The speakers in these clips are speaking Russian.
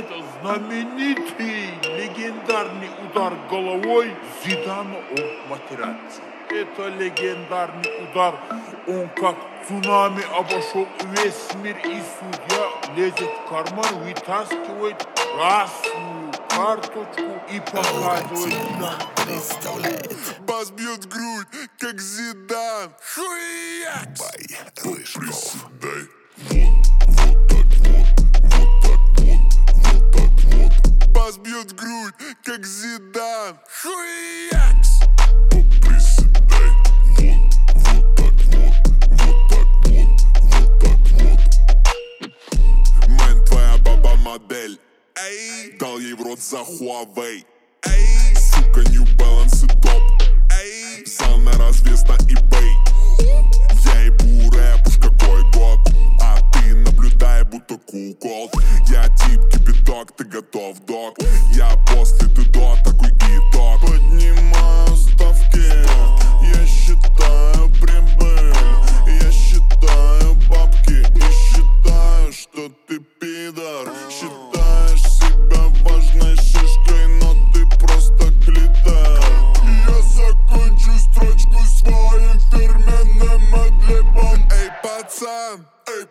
Это знаменитый, легендарный удар головой Зидана об Матерацци. Это легендарный удар, он как цунами обошел весь мир, и судья лезет в карман, вытаскивает красную карточку и показывает Зидану. Бас бьет в грудь, как Зидан. Хуякс! Бай Рыжков. Приседай. Вот так вот. Бас бьет в грудь, как Зидан. Хуякс! Приседай. Вот так вот. Мэн, твоя баба модель. Эй, дал ей в рот за Huawei. Эй, сука, New Balance и топ. Эй, взял на развес на eBay. Я ебу рэп, уж какой год. А ты наблюдай, будто кукол. Я тип кипяток, ты готов, док. Я после, ты до, такой итог. Поднимаю ставки, я считаю прибыль. Я считаю бабки и считаю, что ты пидор. Считаешь себя важной шишкой, но ты просто клитор. Я закончу строчку своим фирменным мадлибом. Эй, пацан,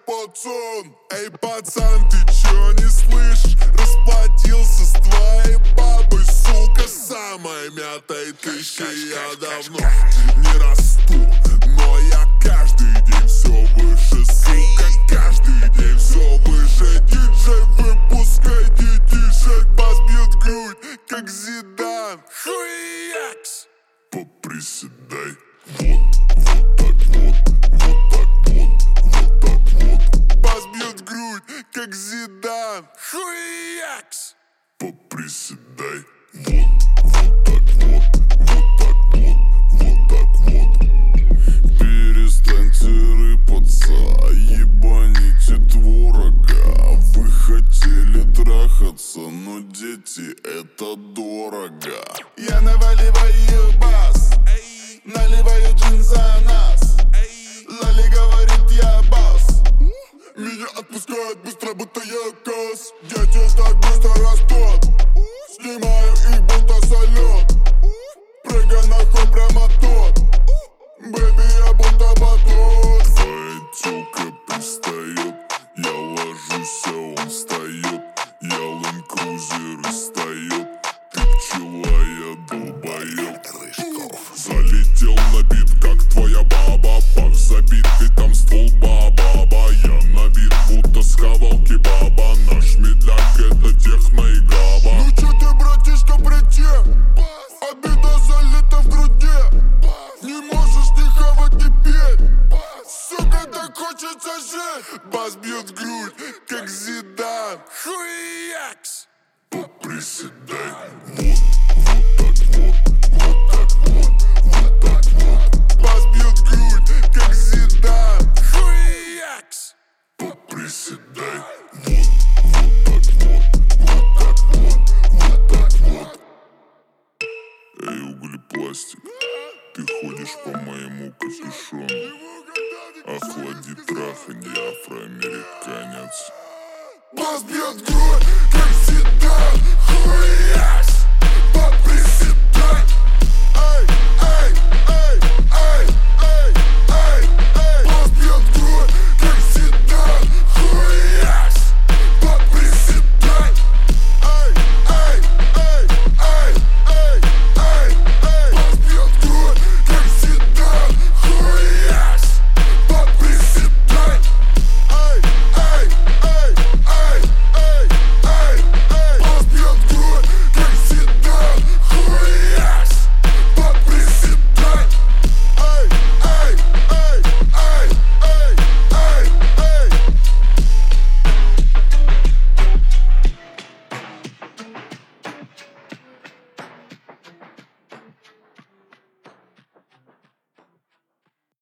ты чё не слышишь? Расплатился с твоей бабой, сука, самой мятой тысячи. Я давно не расту, но я каждый день все выше, сука, каждый день все выше. Диджей, выпускай детишек, бас бьет в грудь, как Зидан. Хуякс! Поприседай. Вот так вот. Бас бьет в грудь, как Зидан. Хуякс! Поприседай. Вот так вот. Перестаньте рыпаться, ебаните творога. Вы хотели трахаться, но дети, это дорого. Я наваливаю бас, наливаю джин за нас. Лали говорит, я бас. Меня отпускают быстро, будто я газ. Дети так быстро растут, снимаю их будто салют. Прыгай нахуй прямо тут, бэби, я будто батут. Твоя тёлка пристает, я ложусь, а он встает. Я Land Cruiser и встает. Ты пчела, я долбоёб. Рыжков. Залетел на бит, как твоя баба. Пах забит, ведь там ствол баба. Я набит, будто схавал кебаба. Наш медляк это техно и габа. Ну чё ты, братишка, притем? Обида залита в груди. Не можешь ни хавать, ни петь. Сука, так хочется жить. Бас бьет в грудь, как Зидан. Хуякс! Поприседай.